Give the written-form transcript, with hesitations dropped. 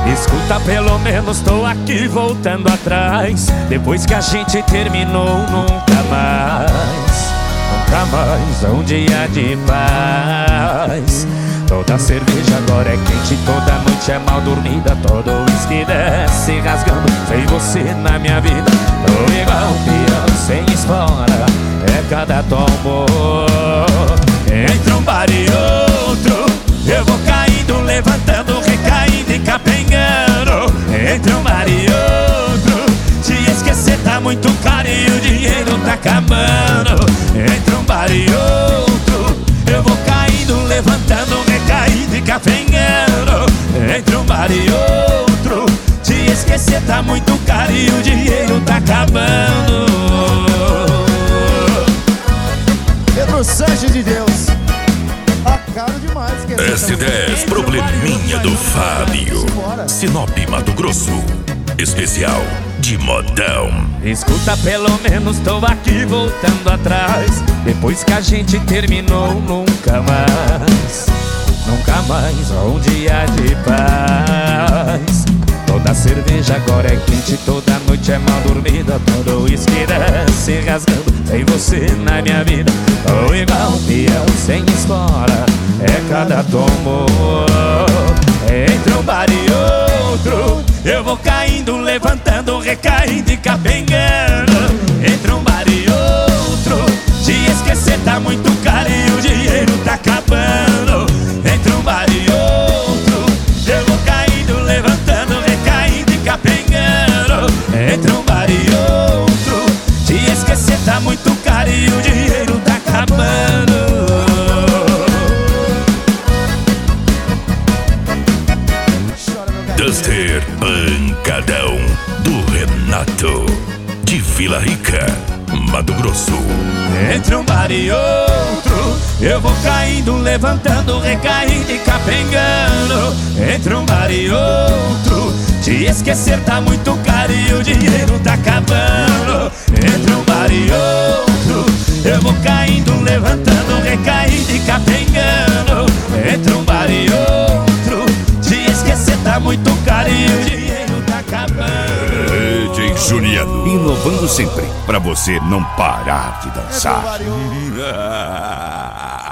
Escuta, pelo menos tô aqui voltando atrás. Depois que a gente terminou, nunca mais um dia de paz. Toda cerveja agora é quente, toda noite é mal dormida, todo uísque desce rasgando, sem você na minha vida. Tô igual um peão sem espora, é cada tombo. Entre um bar e outro, eu vou caindo, levantando, recaindo e capengando. Entre um bar e outro, te esquecer tá muito caro e o dinheiro tá acabando. Entre um bar e outro, eu vou caindo, levantando, recaindo e capengando. Entre um bar e outro, te esquecer tá muito caro e o dinheiro tá acabando. Pedro Sanches de Deus, tá caro demais. S10 Probleminha do Fábio, Sinop, Mato Grosso, especial de modão. Escuta, pelo menos tô aqui voltando atrás. Depois que a gente terminou, nunca mais um dia de paz. Toda cerveja agora é quente, toda noite é mal dormida, todo uísque desce rasgando, sem você na minha vida. Tô igual um peão sem espora, é cada tombo. Entre um bar e outro, eu vou caindo, levantando, recaindo e capengando. Entre um bar e outro, te esquecer tá muito caro e o dinheiro tá acabando. Entre um bar e outro, eu vou caindo, levantando, recaindo e capengando. Entre um bar e outro, te esquecer tá muito caro e o dinheiro tá acabando. Duster Pancadão do Renato, de Vila Rica, Mato Grosso. Entre um bar e outro, eu vou caindo, levantando, recaindo e capengando. Entre um bar e outro, te esquecer tá muito caro e o dinheiro tá acabando. Entre um bar e outro, eu vou caindo, levantando, recaindo e capengando. Entre um bar e outro, te esquecer tá muito caro e o dinheiro tá acabando. DJ Juliano, inovando sempre, pra você não parar de dançar.